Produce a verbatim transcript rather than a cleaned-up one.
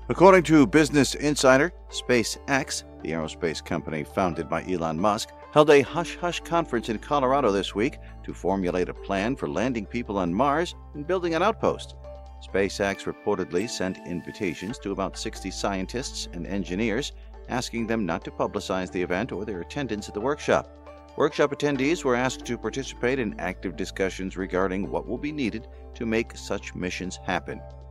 According to Business Insider, SpaceX, the aerospace company founded by Elon Musk, held a hush-hush conference in Colorado this week to formulate a plan for landing people on Mars and building an outpost. SpaceX reportedly sent invitations to about sixty scientists and engineers, asking them not to publicize the event or their attendance at the workshop. Workshop attendees were asked to participate in active discussions regarding what will be needed to make such missions happen.